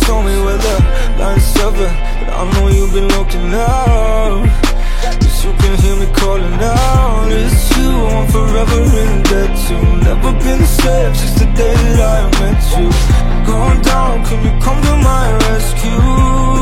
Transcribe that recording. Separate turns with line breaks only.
told me where the line's severed, but I know you've been looking out, 'cause you can hear me calling out. It's you I'm forever in debt to. Never been the same since the day that I met you. Going down, can you come to my rescue?